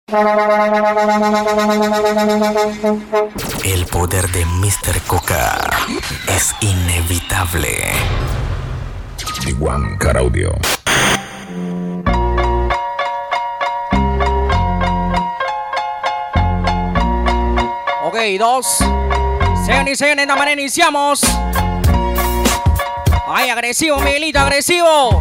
El poder de Mr. Coca es inevitable. D1 Car Audio. Ok, 2. Señores y señores, de esta manera iniciamos. Ay, agresivo, Miguelito, agresivo.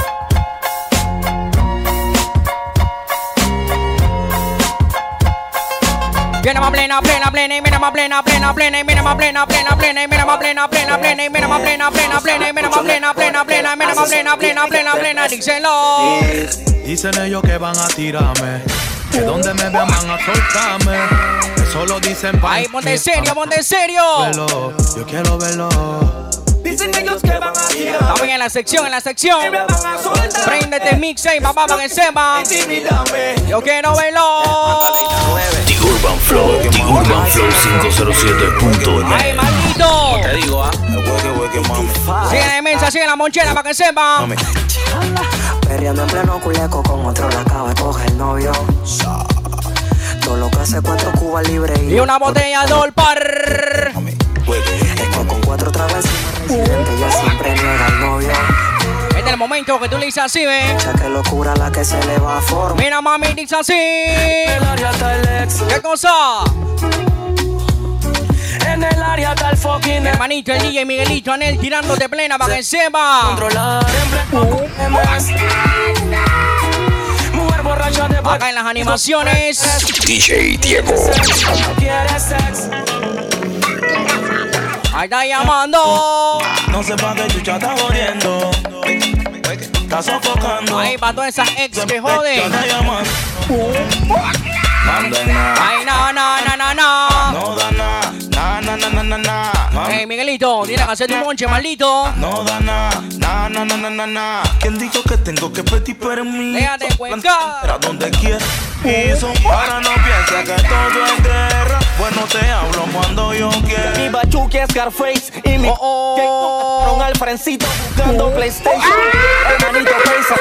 Viene más plena, plena, plena, y mira más plena, plena, plena, y mira más plena, plena, plena, y mira más plena, plena, plena, y mira más plena, plena, plena, y mira más plena, plena, plena, y mira más plena, plena, plena, plena, díselo. Dicen ellos que van a tirarme, que donde me vean van a soltarme. Eso lo dicen para. Ay, ponte serio, ponte serio. Verlo, yo quiero verlo. Dicen ellos que van a tirar. Estamos en la sección, en la sección. Préndete el mixtape, papá, para que sepa. Yo quiero verlo. The Urban Flow 507.net. Ay, maldito. Te digo, Sigue la inmensa, sigue la monchera, para que sepa. Perreando en pleno culeco con otro la acaba de coger el novio. Todo lo que hace 4 cubas libres Y una botella de Olpar. Es que con 4 trabas encima residente ella siempre niega al novio. Este es el momento que tú le dices así, ve. Mucha que locura la que se le va a formar. Mira, mami, dice así. ¿Qué cosa? En el área está el fucking Hermanito, el DJ Miguelito, Anel tirándote plena para que sepa. controlar en pleno mujer borracha de Acá en las animaciones. DJ Diego. quiere sex. Ahí está llamando. No sé pa' qué chucha está jodiendo. Está sofocando. Ahí para todas esas ex que joden. Está llamando. Manden nada. Ay, no, no, no, no, no. No da nada. Na. Hey, Miguelito, tienes que hacer tu monche, maldito. No da nada. Na. ¿Quién dijo que tengo que pedir permiso? Déjate cuencar. Era donde quiera. Ahora no piensa que todo es guerra. Bueno, te hablo cuando yo quiera. Mi Bachuki es Scarface y mi Oh. al frencito jugando PlayStation. Hermanito Pesa.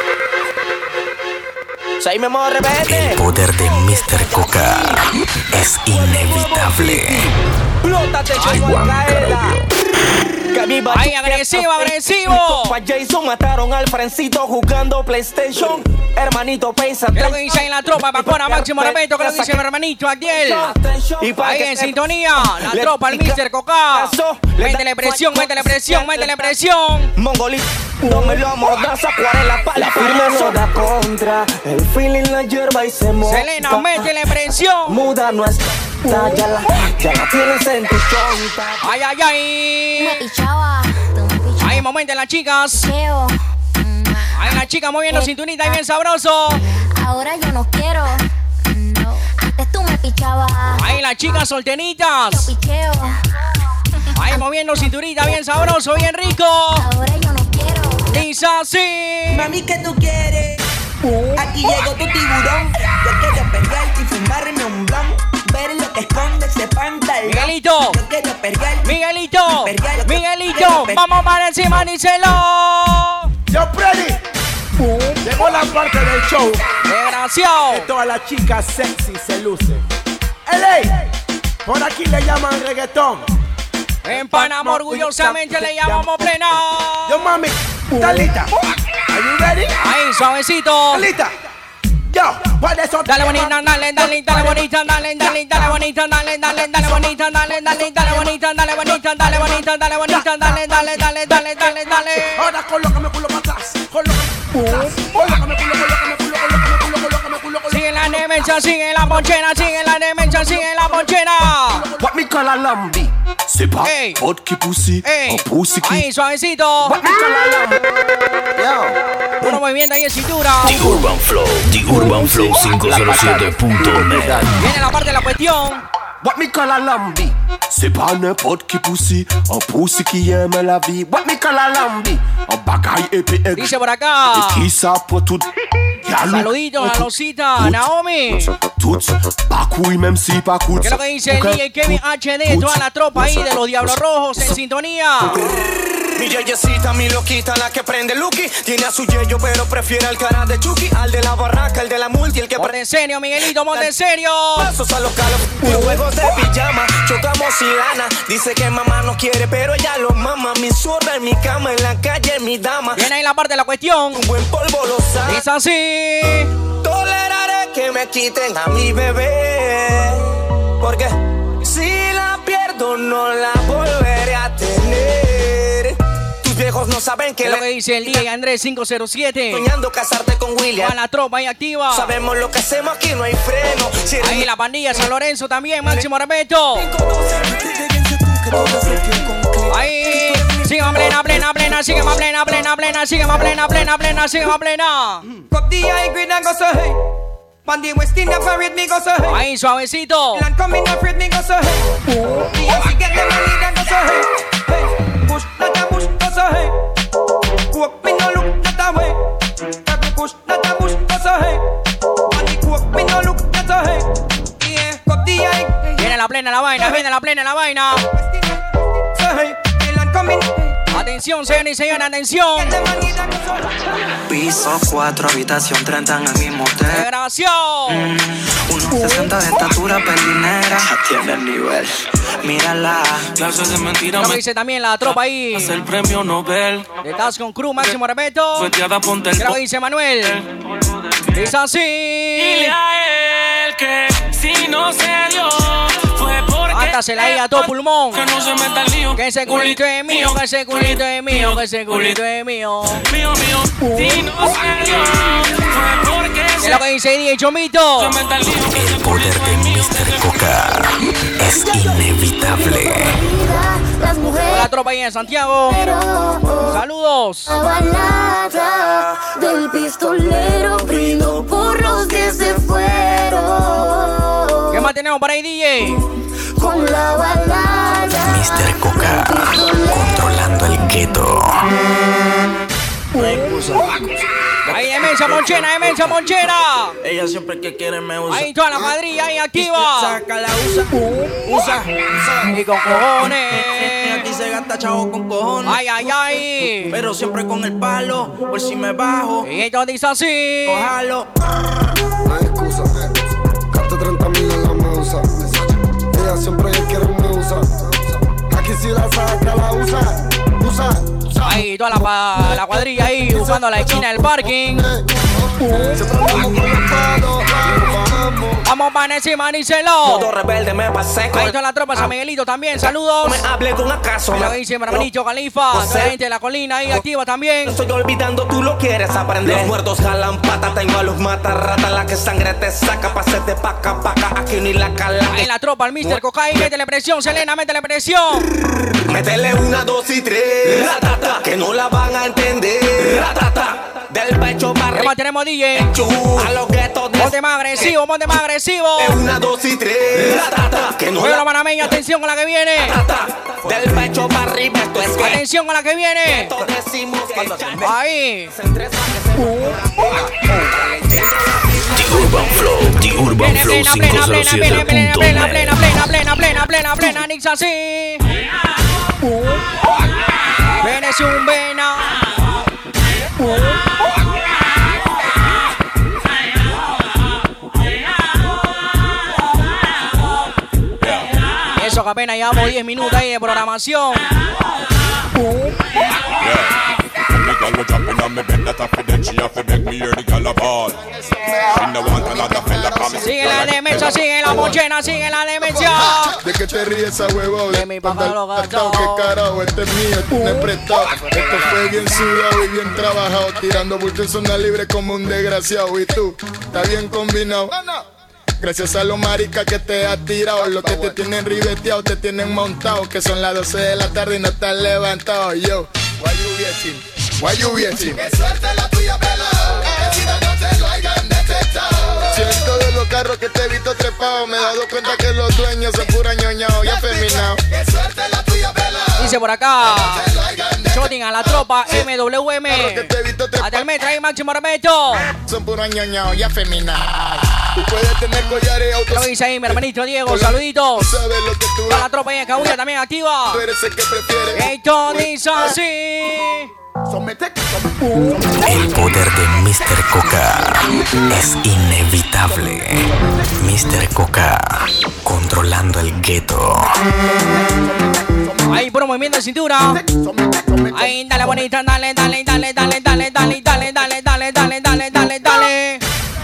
Soy memoria El rebelde. poder de Mr. Coca es inevitable. Plótate como D1 Car Al-Qaeda. Audio. Que mi Bachuki Ay, agresivo, agresivo. Pa' Jason mataron al frencito jugando PlayStation. Hermanito Pesa. ¿Qué es lo que dice en la tropa? Bacona, máximo respeto. ¿Qué es lo que dice mi hermanito Adiel? Y pa' Ahí que en te- sintonía, la le- tropa, el Mr. Coca. Métele presión, métele presión, métele presión. Mongolito, no me lo amordaza, acuarela pa' la firma no da contra. El feeling la hierba y se moja. Selena, métele presión. Muda no está, ya la tienes en tu chonta. Ay, ay, ay. Pichaba, tú me pichabas. Ahí, momento en las chicas. Cheo. Ahí la chica moviendo cinturita y bien sabroso. Ahora yo no quiero. No. Antes tú me pichabas. Ahí las chicas solteritas. Picheo. Ahí moviendo cinturita bien sabroso, bien rico. Ahora yo no quiero. Dice así. Mami, ¿qué tú quieres? Aquí llegó tu tiburón. Yo quiero pelear y fumarme un blon. Ver lo que esconde ese pantalón. Miguelito. Yo quiero pelear. Miguelito. Miguelito. Vamos para encima, díselo. Yo, Freddy, llegó la parte del show Desgraciado. que todas las chicas sexy se lucen. LA, por aquí le llaman reggaetón. En Panamá orgullosamente le llamamos plena. Yo, mami, Talita, are you ready? Ahí, suavecito. Talita, yo, por eso. Dale bonita, dale, dale, dale bonita, dale, dale, dale bonita, dale, dale, dale bonita, dale, dale, dale bonita, dale bonita, dale bonita, dale bonita, dale, dale, dale, dale, dale, dale. Ahora colócame culo para atrás. Colócame culo. Sigue la demencia, sigue la ponchera, sigue la demencia, sigue la ponchera. What me call a lambi? C'est pas Hey. vodka pussy. Ey, Un pussy qui. ahí, suavecito. What me call a lambi? Yo. Uno movimiento ahí en cintura. The Urban Flow 507.net. Viene la parte de la cuestión. What me call a lambi? C'est pas n'importe qui pussy. Un pussy qui aime la vie. What me call a lambi? Un bagaille épais aigu. Dice por acá. Et qui ça pour tout. Saluditos a Rosita, Naomi. Tout. Pas couille même si pas coûte. ¿Qué es lo que dice el DJ Kevin HD? Toda la tropa ahí de los Diablos Rojos en sintonía. Mi yeyecita, mi loquita, la que prende Lucky. Tiene a su yeyo, pero prefiere al cara de Chucky. Al de la barraca, el de la multi, el que... Ponte en serio, Miguelito, ponte en serio. Pasos a los calos, los juegos de pijama. Chocamos y gana. Dice que mamá no quiere, pero ella lo mama. Mi zorra en mi cama, en la calle, mi dama. Viene ahí la parte de la cuestión. Un buen polvo lo sabe. Es así. Toleraré que me quiten a mi bebé. Porque si la pierdo, no la volveré a tener. Tus viejos no saben que... Es lo que dice el DJ Andrés 507. Soñando casarte con William. Con la tropa ahí activa. Sabemos lo que hacemos, aquí no hay freno. Si ahí la pandilla San Lorenzo también, máximo respeto. Ahí, sigue más plena, plena, plena, sigue más plena, plena, plena, sigue más plena, plena, plena, sigue más plena. Ahí, suavecito. Viene la plena la vaina, viene la plena la vaina. Atención, señores y señores, atención. Piso 4, habitación 30 en el mismo hotel. Grabación. 1.60 de estatura, pelinera. Ya tiene el nivel. Mírala. Clases de mentira. Lo dice también la tropa ahí. Hace el premio Nobel. Estás con Cruz, máximo respeto. Feteada, ponte el. Lo dice Manuel. Es así. Dile a él que si no se dio fue porque. Mátasela ahí a todo pulmón. Que no se meta el lío. Que ese culito es mío, que ese culito es mío, que ese culito es mío. Mío, mío. Si no se dio fue porque. Es lo que dice DJ Chomito. El poder de Mr. Coca es inevitable. La tropa ahí en Santiago. Saludos. La balada del pistolero brindo por los que se fueron. ¿Qué más tenemos para ahí, DJ? Con la balada. Mr. Coca controlando el gueto. Ahí demencia monchera, demencia monchera. Ella siempre que quiere me usa. Ahí toda la cuadrilla ahí activa. Saca la usa. Y con cojones. Aquí se gasta chavo con cojones. Ay, ay, ay. Pero siempre con el palo, por si me bajo. Y esto dice así. Cójalo. No hay excusa. Gasto 30,000 en la medusa. Ella siempre quiere me usa. Aquí si la saca la usa. Ahí toda la cuadrilla ahí buscando la esquina del parking. Vamos para encima, díselo. Todo rebelde me pasé con. Ahí está la tropa San Miguelito también, saludos. Me hable con acaso. Lo dice mi hermanito Califa, la gente de la colina ahí activa también. Estoy olvidando, tú lo quieres aprender. Los muertos jalan pata, tengo a los matarratas. La que sangre te saca, pasete paca, aquí ni la cala. Ahí la tropa, el Mr. Cocaí, métele presión, Selena, métele presión. Métele 1, 2 y 3. Ratata, que no la van a entender. Ratata, del pecho para arriba. Tenemos DJ. A los guetos de. Monte más agresivo, monte más agresivo. 1, 2 y 3. Ratata, que no la panameña, atención con la que viene. Del pecho para arriba, esto es que. Atención con la que viene. Ahí. The Urban Flow 507.net. Plena, Nix así. Ven es un vena. Eso que apenas llevamos 10 minutos ahí de programación. Sigue la demencia, sigue la mochena, sigue la demencia. ¿De qué te ríes esa huevón? De mi papá lo gastó. ¿Qué carajo? Este es mío, este no es prestado. Esto fue bien sudado y bien trabajado. Tirando bulto en zona libre como un desgraciado. Y tú, está bien combinado. Gracias a los maricas que te has tirado. Los que te tienen ribeteado, te tienen montado. Que son las 12 de la tarde y no estás levantado. Yo, why you waiting? Why you waiting? Que suerte la tuya, pelado. Que si no te lo hayan detectado. Si en todos los carros que te he visto trepado, me he dado cuenta que los dueños son pura ñoñao y afeminados. Que suerte la tuya, pelado. Dice por acá Shooting a la tropa MWM. Hasta el metro ahí, máximo respeto. Son puros ñoño y afeminados. Tú puedes tener collares autos. Lo dice ahí mi hermanito Diego, saluditos. Sabes lo que tú a la tropa ahí en Cabuya también activa. Tú eres el que prefieres. Esto dice así. El poder de Mr. Coca es inevitable. Mr. Coca, controlando el gueto. Ahí por un movimiento de cintura. Ahí dale bonita, dale, dale, dale, dale, dale, dale, dale, dale, dale, dale, dale, dale, dale.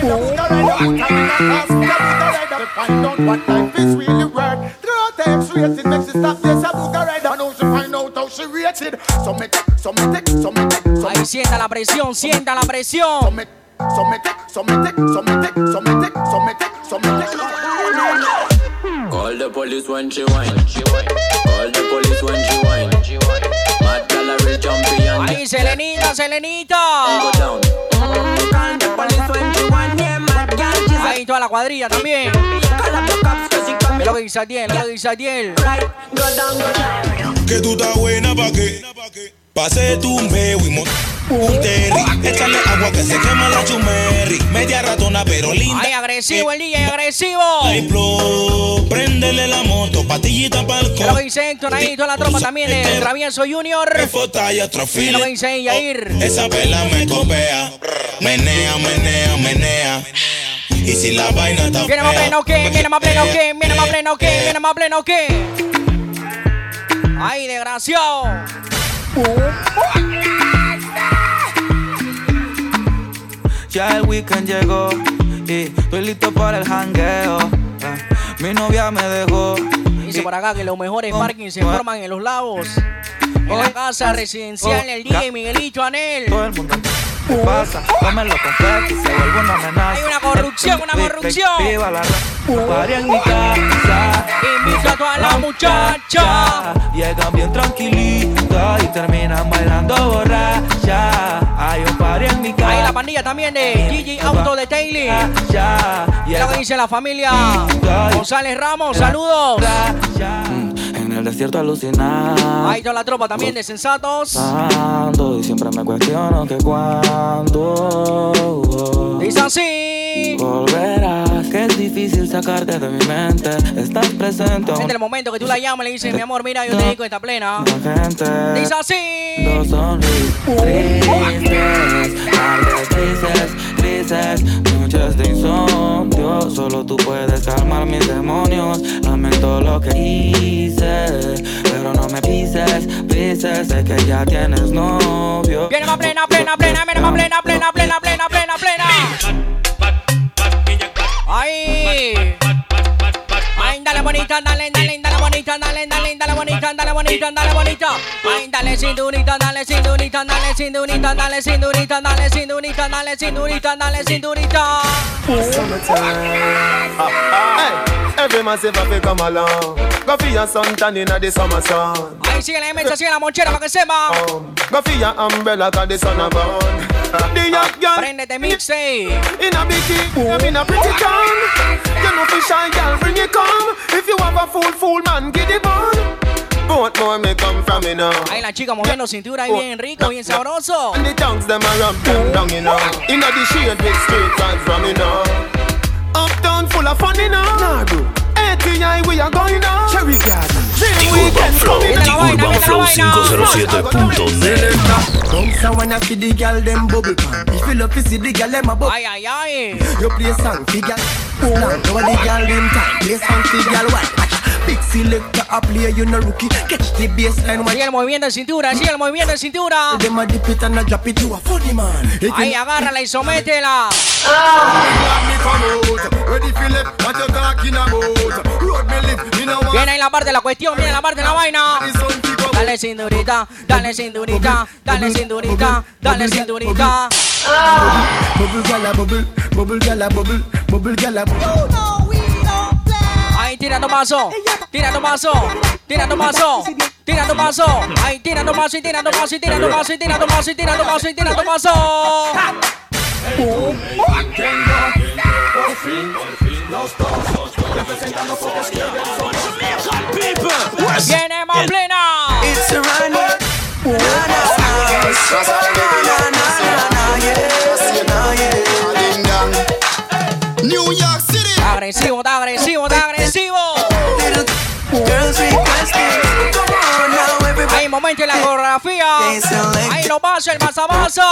Ahí sienta la presión, sienta la presión. Call the police when she whine. Call the police when she whine. Mad gallery champion. Ahí Selenita, Selenita. Call the police when she whine. Yeah, mad gallery. Ahí toda la cuadrilla también. Lo que dice Adiel, lo que dice Adiel. Que tú estás buena pa' qué. Pase tu meo y un terry. Échale agua que se quema la chumerri. Media ratona pero linda. Ay, agresivo el DJ, agresivo. Ay, préndele la moto, patillita pa'l co. Lo que dice Héctor ahí, toda la tropa también. El Travieso Junior. Y otro file. Lo que dice ahí, Yair. Esa pela me copea. Menea, menea, menea. Y si la vaina está viene más pleno que, viene más pleno que, viene más pleno que, viene más pleno que. Ay, desgraciado. Ya el weekend llegó y estoy listo para el jangueo. Mi novia me dejó. Dice por acá que los mejores parkings se forman en los lagos. En la casa residencial, el DJ Miguelito Anel. Todo el mundo. ¿Qué pasa? Cómelo con flex, se vuelve una amenaza. Hay una corrupción, una corrupción. Viva la party en mi casa. Invito a toda la muchacha. Llegan bien tranquilitas y terminan bailando borracha. Hay un party en mi casa. Hay la pandilla también de Gigi Auto Detailing. Y lo que dice la familia González Ramos, saludos. En el desierto alucinar. Ahí toda la tropa también de Sensatos. Y siempre me cuestiono que cuándo dice así. Volverás, que es difícil sacarte de mi mente. Estás presente. En el momento que tú la llamas le dices, mi amor, mira, yo te dedico esta plena. Dice así. Dos sonrisas tristes, grises, noches de insomnio. Solo tú puedes calmar mis demonios. Lamento lo que hice, pero no me pises, sé que ya tienes novio. Viene más plena, plena, plena, viene más plena, plena, plena, plena, plena, plena. Ahí. Ay, dale bonita, dale, dale, dale bonita, dale, dale, dale bonita, dale bonita, dale bonita. Ay, dale cinturita, dale cinturita, dale cinturita, dale cinturita, dale cinturita, dale cinturita, dale cinturita. Every massive have to come along. Go for your suntan in the summer sun. Ahí sigue la mesa, sigue la mochera para que sepa. Go for your umbrella cause the sun a burn. The young girl préndete mixtape. In a bikini, in a pretty town. You know fi shy girl, bring it come. If you have a fool man, get it on. Both more may come from me now. Ahí la chica moviendo cintura bien rico, bien sabroso. And the tongues them a rub them down, you know. In the shade with straight vibes from me now. Uptown full of fun, you know. Nah, bro. ATI we are going now. Cherry Garden. Urban Flow 507.net. So when I see the girl them bubble pan, if you love to see the girl them a bubble. Ay ay ay. You play song for girl. Now the girl them time play song for girl white. Big selector a play you no rookie. Catch the baseline. Sigue el movimiento de cintura, sigue el movimiento de cintura. Them a dip it and a drop it to a funny man. Ahí agárrala y sométela. Viene ahí la parte de la cuestión, viene la parte de la vaina. Dale cinturita, dale cinturita, dale cinturita, dale cinturita. Bubble gala bubble, bubble gala bubble, bubble gala bubble. Ahí tirando paso, tirando paso, tirando paso, tirando paso. Ahí tirando paso y tirando paso y tirando paso y tirando paso y tirando paso y tirando paso. Viene más plena. New York City. Está agresivo, está agresivo, está agresivo. Hay momento en la coreografía. Ahí lo pasa el masa masa.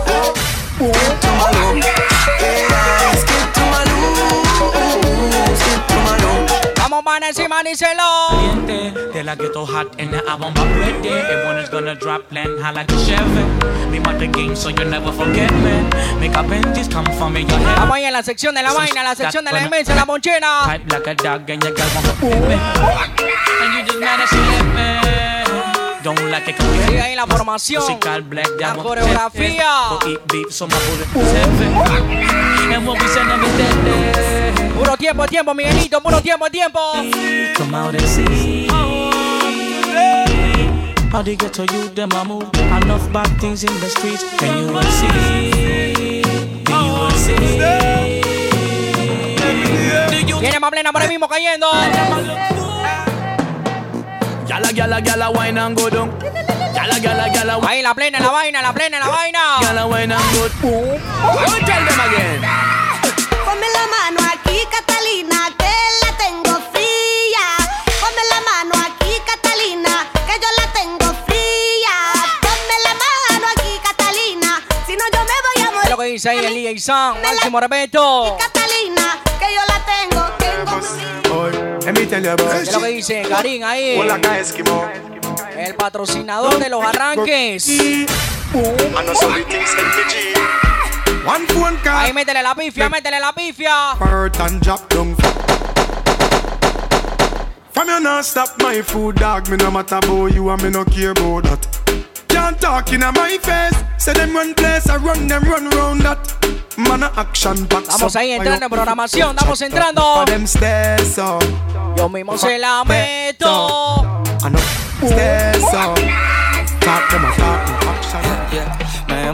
Vamos para encima, díselo. They like get so hot and the album back ready. Everyone is gonna drop land high like a Chevy. Me want the game so you never forget me. Make up Benjis come for me, your head. Vamos ahí en la sección de la vaina, la sección de la inmensa, la monchera. Type like a dog and your girl want to flip me. And you just mad that she left me. Don't like it, come sigue ahí la formación, la coreografía. Puro tiempo, tiempo, Miguelito, puro tiempo, tiempo. Come out and see. How they get to you, them I move. Enough bad things in the streets. Can you see? Can you see? Viene más plena por ahí mismo cayendo. Yala, wine and go down. Yala. Ahí la plena, la vaina, la plena, la vaina. Yala, wine and go. Don't tell them again. Ponme la mano aquí, Catalina, que la tengo fría. Ponme la mano aquí, Catalina, que yo la tengo fría. Ponme la mano aquí, Catalina, si no yo me voy a morir. Es lo que dice ahí el DJ Sam, máximo respeto. Catalina, que yo la tengo es lo que dice Karim ahí. El patrocinador de los arranques. Ahí métele la pifia, métele la pifia. From you not stop my food, dog. Me no matter about you and me no care about that. Can't talk in my face. Say them run place, I run them run round that. Man action back. Estamos ahí entrando en programación, estamos entrando. Yo mismo se la meto. Me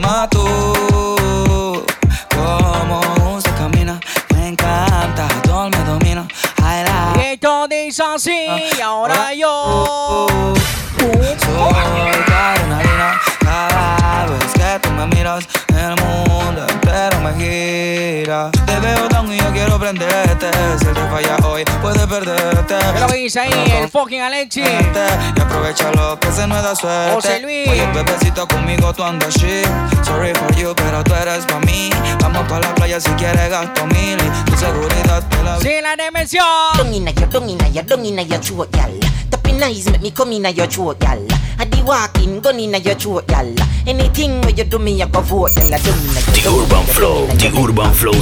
mató como se camina. Me encanta, todo me domina. Y esto dice así, y ahora yo soy adrenalina. Cada vez que tú me miras, el mundo entero me gira. Te veo down y yo quiero prenderte. Si te falla hoy, puedes perderte. ¿Qué lo que dice ahí el fucking Alexi? Y aprovecha lo que se me da suerte. José Luis. Oye, bebecito, conmigo tú andas shit. Sorry for you, pero tú eres pa' mí. Vamos pa' la playa si quieres gasto 1000. Y tu seguridad te la... Sí, la dimensión. Don't inna your throat, y'all. Tapping eyes make me come inna your throat, y'all. I be walking, gun inna your throat, y'all. Anything where you do me, I go vote, y'all. The Urban Flow, The Urban Flow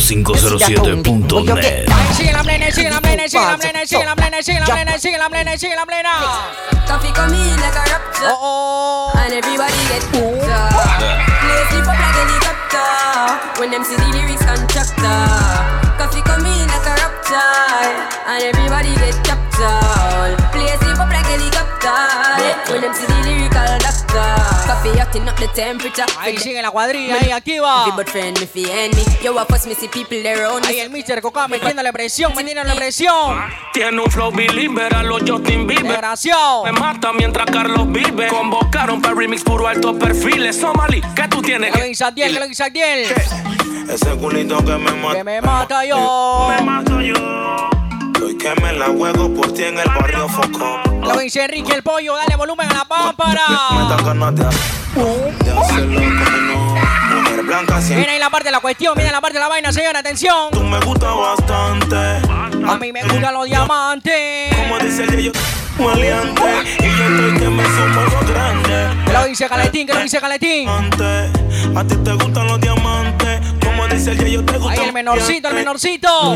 507.net. Sigue la plena, sigue la plena, sigue la plena, sigue la plena, sigue la plena, sigue la plena, sigue la plena. Coffee come in like a raptor. And everybody get hooked. Play slip up like helicopter. When them see the lyrics contractor. Coffee come in like a raptor. And everybody get captured. Play slip up like helicopter. When them see the lyrical doctor. Coffee acting up the temperature. Ahí sigue la cuadrilla, ahí activa. But friend me fi enemy. Yo a first me see people there around me. Ahí el Mr. Coca metiéndole presión, metiéndole presión. Tiene un flow believer a los Justin Bieber. Desgraciado. Me mata mientras Carlos vive. Convocaron para remix puro alto perfiles. Somali, ¿qué tú tienes? ¿Qué lo dice Adiel? ¿Qué lo dice Adiel? Ese culito que me mata. Que me mata yo. Me mato yo. Hoy que me la juego por ti en el barrio Foco. Lo dice Enrique el Pollo, dale volumen a la pámpara. Me dan ganas de hacerlo como no. Mujer blanca siempre. Viene ahí la parte de la cuestión, viene la parte de la vaina, señora, atención. Tú me gustas bastante. A mí me gustan los diamantes. Como dice el yo, maleante. Y yo estoy que me sumo algo grande. Que lo dice Caletín, que lo dice Caletín. A ti te gustan los diamantes. Como dice el yo, te gusta. Ahí el menorcito, el menorcito.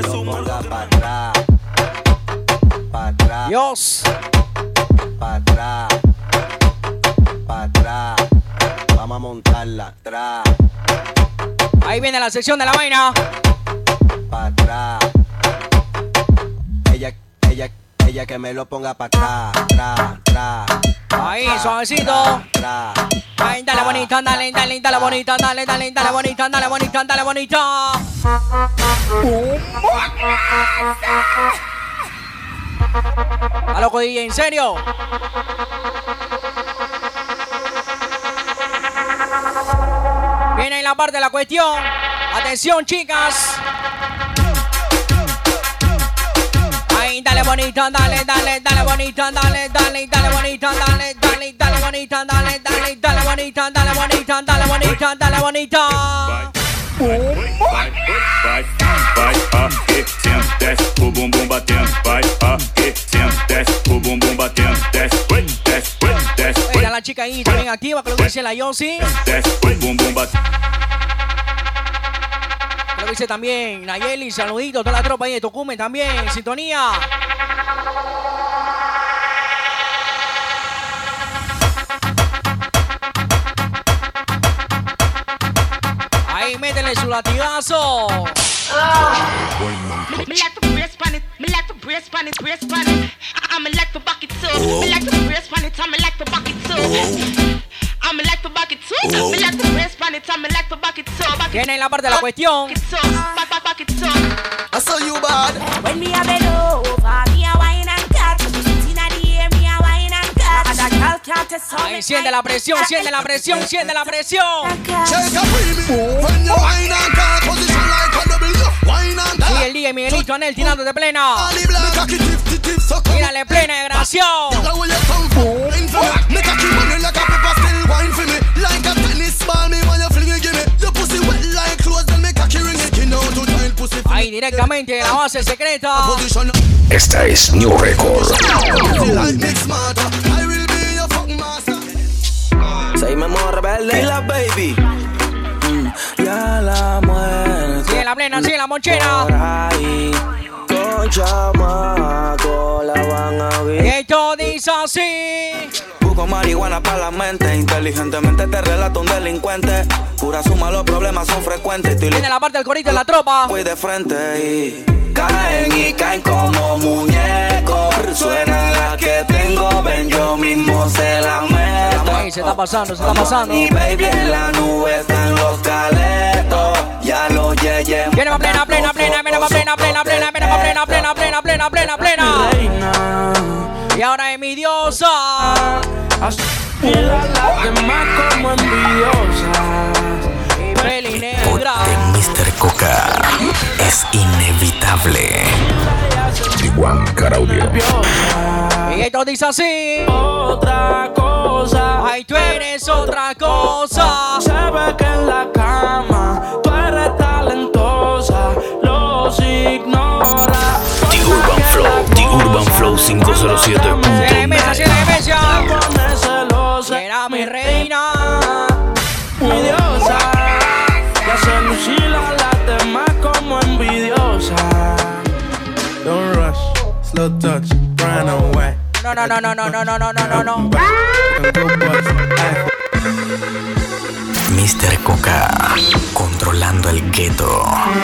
Dios. Pa' atrás. Vamos a montarla atrás. Ahí viene la sección de la vaina. Pa' atrás. Ella que me lo ponga pa' atrás. Ahí, suavecito. Ahí, dale bonita, dale bonita, dale bonita, dale bonita. A loco DJ, ¿en serio? Viene en la parte de la cuestión. Atención, chicas. Ay, dale bonita, dale, dale, dale bonita, dale, dale, dale bonita, dale, dale, dale bonita, dale, dale, dale bonita, dale bonita, dale bonita, dale bonita. Vai, aquecendo, desce o bumbum batendo. Vai, aquecendo, desce o bumbum batendo. Desce, desce, desce. Mira la chica ahí también activa, que lo dice la Yossi. Desce o bumbum batendo. Lo dice también Nayeli, saluditos, toda la tropa ahí de Tocumen también, en sintonía. Ahí métele su latigazo. Me like to brace on it, me like to brace on it, brace on it. I'm like to back it too. Me like to brace on it, I'm like to back it too. I'm like to back it too. Me like to brace on it, I'm like to back it too. Viene la parte de la cuestión. Back it too. I saw you bad. When me a bend over, me a wine and cut. Inna the air, me a wine and cut. And a girl can't test how. Ahí siente la presión, siente la presión, siente la presión. Shake a premium when you wine and cut. Position like a double. Wine and cut. Y el día Miguelito Anel tirando de plena. Mírale plena, desgraciado. Ahí directamente de la base secreta. Esta es New Record. Seguimos rebelde y la baby. Ya la muerte. Sigue la plena, sigue la monchera. Con chamaco la van a ver. Y esto dice así. Busco marihuana para la mente. Inteligentemente te relato un delincuente. Pura suma, los problemas son frecuentes. Viene la parte del corito de la tropa. Voy de frente y caen como muñecos. Suena la que tengo, ven yo mismo se la meto. Ahí se está pasando, se está pasando. Y baby en la nube están los caletos. Ya los yeyes. Viene pa' plena, plena, plena, viene pa' plena, plena, plena, viene pa' plena, plena, plena, plena, plena, plena. Y ahora es mi diosa. Y las demás como envidiosas. Y peli negra. De Mr. Coca es inevitable. Igual Caraudio. Y esto dice así. Otra cosa. Ay, tú eres otra cosa. Se ve que en la cama tú eres talentosa. Los ignora. The Urban Flow 507. Cierra mesa, cierra mesa. Será mi reina. Mi diosa. Y hace lucir a las demás como envidiosa. Don't rush, slow touch, brown and white. No. Mr. Coca controlando el gueto.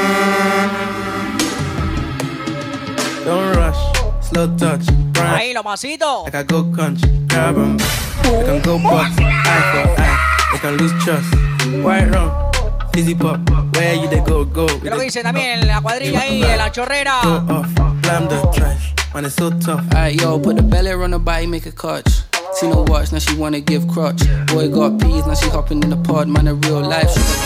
Don't rush, slow touch, brown. Ahí los pasitos. I can go country, grab 'em. I can go box, eye for eye. I can lose trust, white rum, easy pop. Where you they go? Creo que dice también la cuadrilla ahí de la chorrera. Go off, blam the trash. Man, it's so tough. Alright, yo, put the belly on her body, make a clutch. See no watch, now she wanna give crutch. Boy got peas, now she hopping in the pod, man, a real life.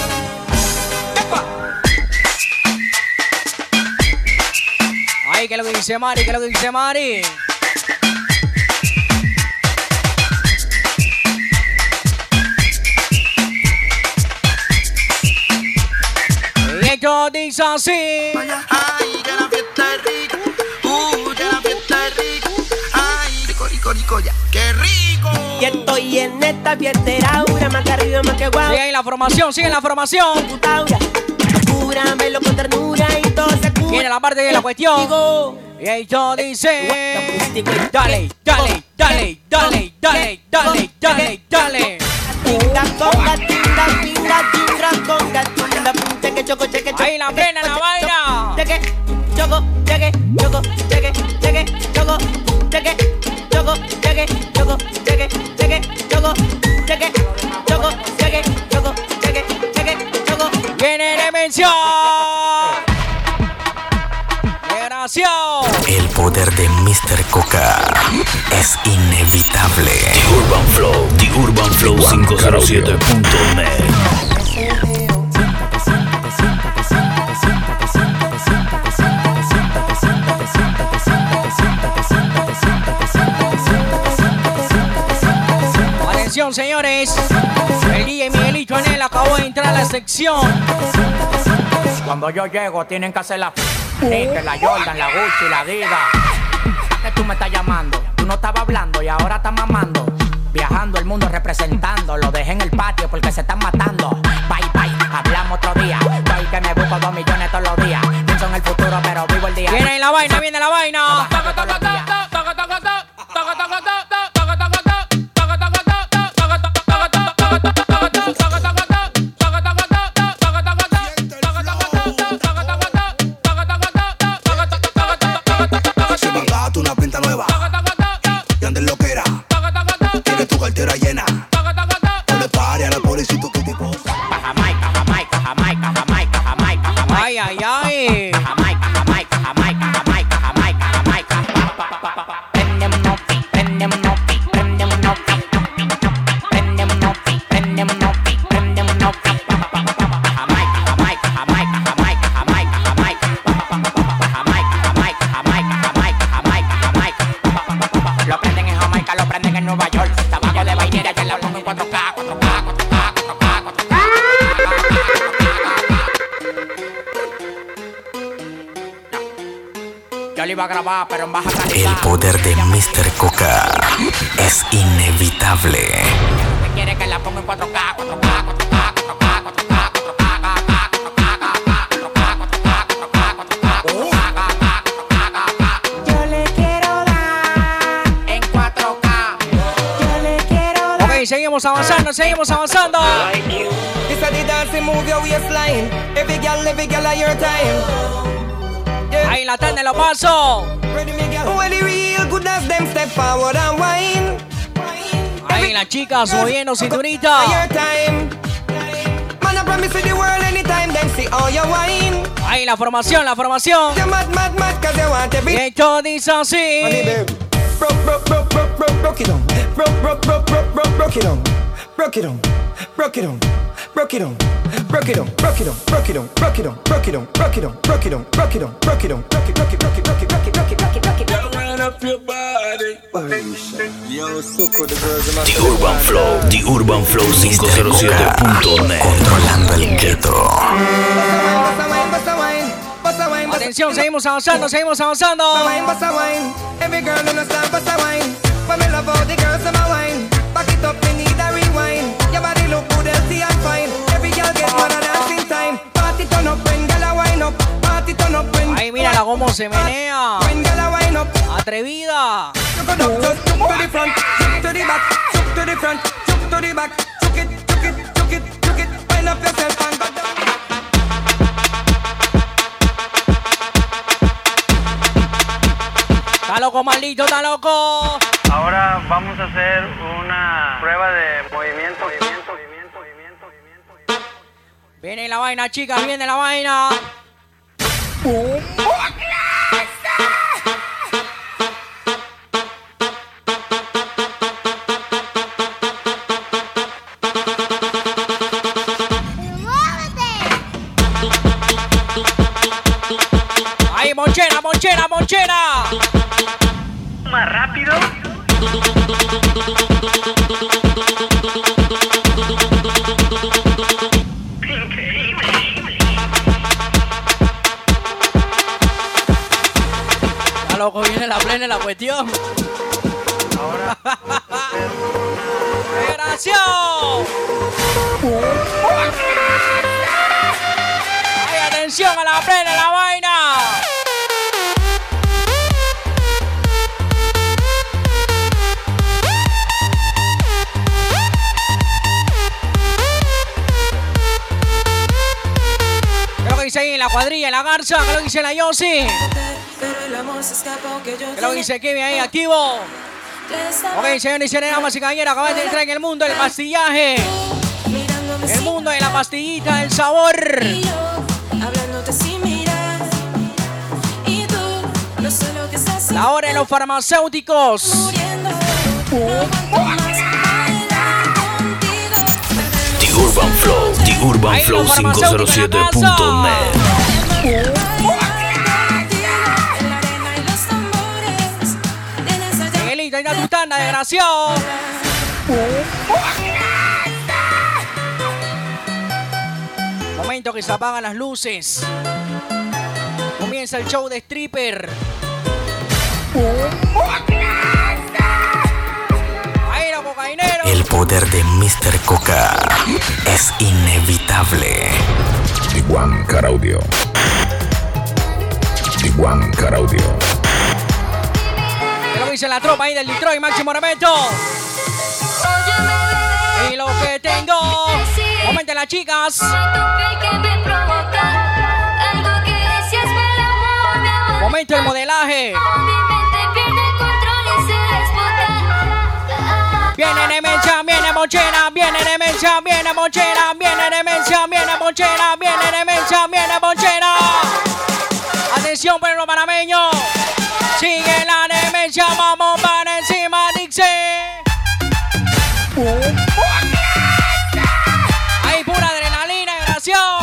Ahí, que lo que dice Mari, que lo que dice Mari. Y esto dice así. Ay, que la fiesta es rica. Que la fiesta es rica. Ay, rico, ya. ¡Qué rico! Y estoy en esta fiestera, más que arriba, más que guau. Sigue en la formación, sigue en la formación. Cúramelo con ternura y todo se cura. Viene la parte de la cuestión. Y esto dice. Dale, dale, dale, dale, dale, dale, dale, dale. Tinga, conga, tinga, tinga, tinga, conga, tinga, cheque, choco, cheque, choco. Ahí la plena, la vaina. Cheque, choco, cheque, choco, cheque, cheque, choco, cheque, choco, cheque, choco, cheque, cheque, choco, cheque, choco, cheque, choco, cheque, cheque, choco. Viene Demencia. Desgraciado. El poder de Mr. Coca es inevitable. The Urban Flow 507.net. Atención, señores. El DJ Miguelito Anel acabó de entrar a la sección. Cuando yo llego tienen que hacer la Nike, la Jordan, la Gucci, la Adidas. ¿Para qué tú me estás llamando? Tú no estabas hablando y ahora estás mamando. Viajando el mundo representando. Lo dejé en el patio porque se están matando. Bye, bye, hablamos otro día. Estoy que me busco 2 millones todos los días. Pienso en el futuro pero vivo el día. Viene la vaina, viene la vaina. Ay, ay, ay. Jamaica, Jamaica, Jamaica, Jamaica, Jamaica, Jamaica. Prende un nopi, prende un nopi, prende un nopi. Prende un nopi, prende un nopi, prende un nopi. Jamaica, Jamaica, Jamaica, Jamaica, Jamaica, Jamaica. Jamaica, Jamaica, Jamaica, Jamaica, Jamaica, Jamaica. Lo prenden en Jamaica, lo prenden en Nueva York. Tabaco de vainilla que la pongo en 4K, 4K. Yo le iba a grabar, pero en baja calidad. El poder de Mr. Coca es inevitable. ¿Te quiere que la ponga en 4K, 4K, 4K, 4K, 4K, 4K? Yo le quiero dar en 4K. Yo le quiero dar. Ok, seguimos avanzando, seguimos avanzando. This a the dancing move your waistline. Every girl at your time. Ahí la tarde lo paso. When the real good as them step forward and wine. Ahí las chicas moviendo cinturita. Man, I promise you the world anytime them see all your wine. Ahí la formación, la formación. You're mad, mad, mad, cause you want to be. Y esto dice así. Broke it down. Broke it down. Broke it down. Broke it down. Broke it down. Broke it down. Broke it down. Broke it down. Broke it down. Broke it down. Broke it down. Broke it down. Broke it down. Broke it down. Broke it. Broke it. Broke it. Broke it. Broke it. Broke it. Broke it. Broke it. Broke it. Run up your body. Yo, Suco, the girls in my The Urban Flow 507.net. Controlando el gueto. Atención, seguimos avanzando, seguimos avanzando. Every girl understand what's a wine. When me love all the girls in my wine. Back it up, me need a rewind. Your body look good, healthy and fine. Every girl get one of dancing time. Party turn up when girl a wine up. Party turn up when. Ahí mírala cómo se menea. When girl a wine up. Atrevida. Look it up, just jump to the front, jump to the back, jump to the front, jump to the back. Chuck it, chuck it, chuck it, chuck it. Wind up yourself and go down. Está loco, maldito, está loco. Ahora vamos a hacer una prueba de movimiento. Viene la vaina, chicas, viene la vaina. Ahí, monchera, monchera, monchera. Más rápido. Está loco, viene la plena la cuestión. Ahora. ¡Gracias! ¡Ay, atención a la plena la vaina! ¿Qué es lo que dice ahí en la cuadrilla, en la garza? ¿Qué es lo que dice la Yossi? ¿Qué es lo que dice Kevin ahí, activo? Ok, señores y señores, damas y caballeros, acaban de entrar en el mundo del pastillaje. El mundo de la pastillita, del sabor. La hora de los farmacéuticos. The Urban Flow, The Urban Flow 507.net. Miguelito, ahí está tu tanda, desgraciado. Momento que se apagan las luces. Comienza el show de stripper. Cocaína, cocainero. El poder de Mr. Coca es inevitable. Tiguan Caraudio. Tiguan Caraudio. ¿Qué lo dice la tropa ahí del Detroit? Máximo respeto. Y lo que tengo. Momento las chicas. Momento el modelaje. Viene demencia, viene mochera, viene demencia, viene mochera, viene demencia, viene mochera, viene demencia, viene mochera. Atención pueblo panameño. Sigue la demencia, vamos para encima, Dixie. Hay pura adrenalina y oración.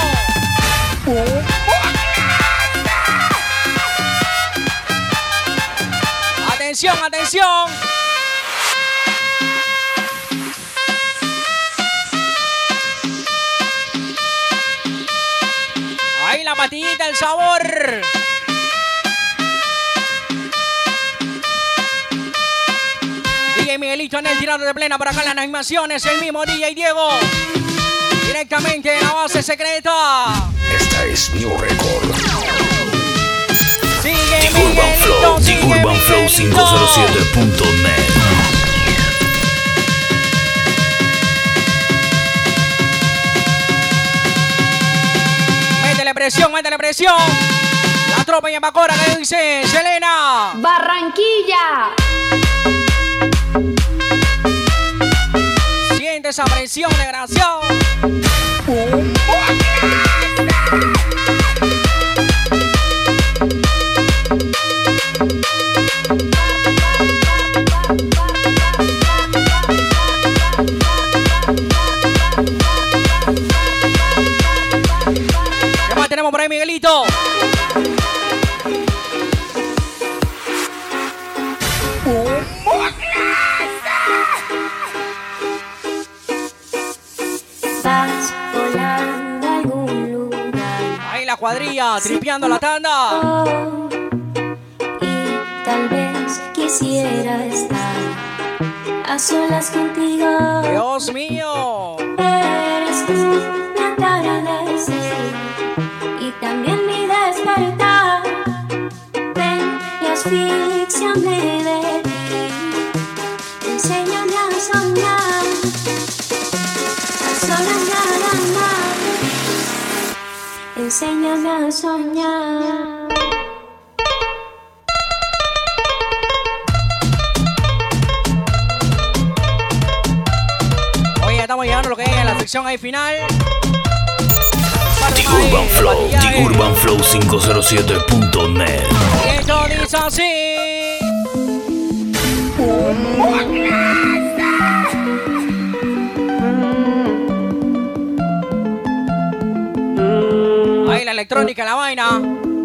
Atención, atención. Ahí la pastillita, el sabor. DJ Miguelito en el tirado de plena para acá en las animaciones. El mismo DJ Diego. Directamente de la base secreta. Esta es New Record. Sigue The Urban Flow, The Urban Flow 507.net. Métele presión, métele presión. La tropa y Embacora que dice Selena. Barranquilla. Siente esa presión, desgraciado. ¿Qué más tenemos por ahí, Miguelito? Vas volando a algún lugar. Ahí la cuadrilla, tripeando la tanda. Y tal vez quisiera estar a solas contigo. Dios mío. Eres tú mi atardecer y también mi despertar. Ven y asfixiame de ti. Enséñame a soñar. Enséñame a soñar. Oye, estamos llegando a lo que es en la sección ahí final. The Urban Flow, The Urban Flow 507.net. Y esto dice así. Ahí la electrónica, la vaina.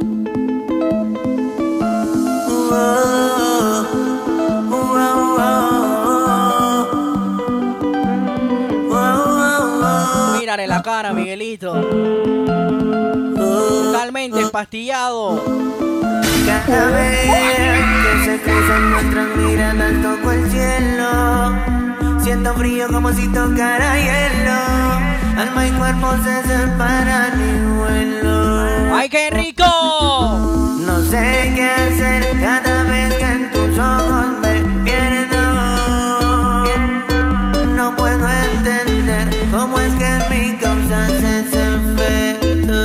Mírale la cara, Miguelito. Totalmente empastillado. Cada vez que se cruzan nuestras miradas toco el cielo. Siento frío como si tocara hielo. Alma y cuerpo se separan y vuelo. ¡Ay, qué rico! No sé qué hacer cada vez que en tus ojos me pierdo. No puedo entender cómo es que mi causa se efecto.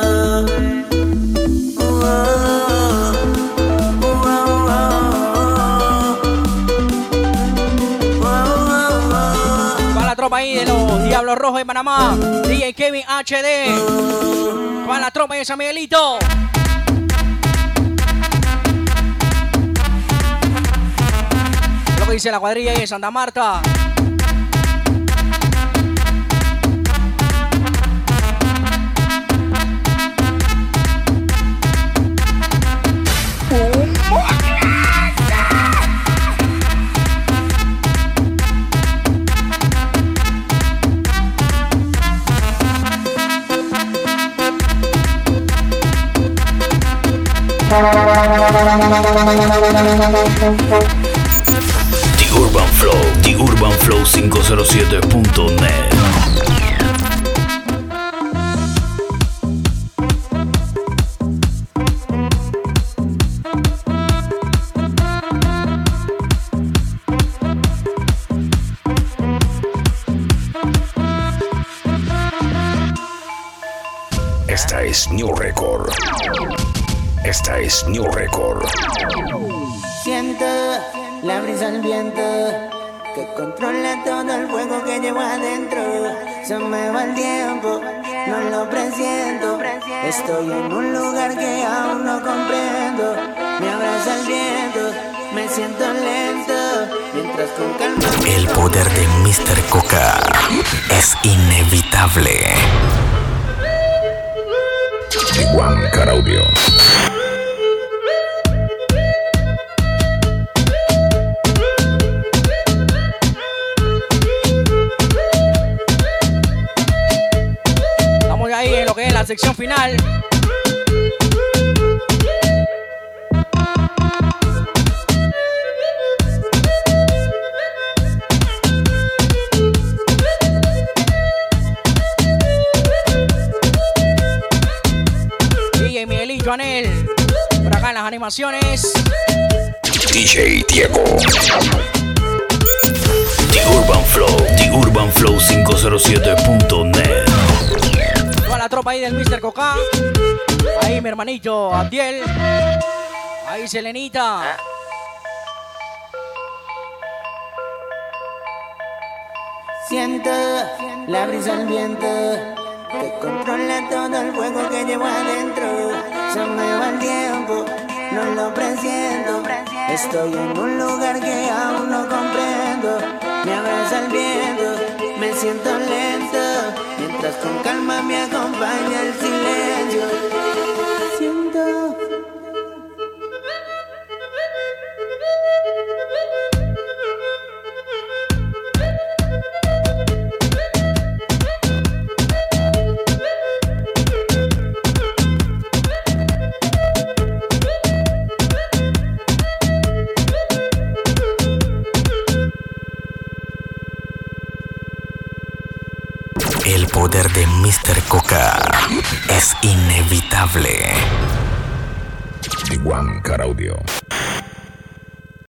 Para la tropa ahí de los Diablos Rojos de Panamá, DJ Kevin HD. Para la tropa de San Miguelito. Lo que dice la cuadrilla ahí de Santa Marta. The Urban Flow 507.net. Esta es New Record. Esta es New Record. Siento la brisa al viento que controla todo el fuego que llevo adentro. Se me va el tiempo, no lo presiento. Estoy en un lugar que aún no comprendo. Me abraza el viento, me siento lento. Mientras con calma. El poder de Mr. Coca es inevitable. Juan Caraudio. Estamos ahí en lo que es la sección final. Joanel, por acá en las animaciones. DJ Diego. The Urban Flow 507.net. Toda la tropa ahí del Mr. Coca. Ahí mi hermanito Abdiel. Ahí Selenita. Siento la brisa al viento que controla todo el fuego que llevo adentro. Se me va el tiempo, no lo presiento. Estoy en un lugar que aún no comprendo. Me abraza el viento, me siento lento. Mientras con calma me acompaña el silencio. Siento. El poder de Mr. Coca es inevitable. Juan Caraudio.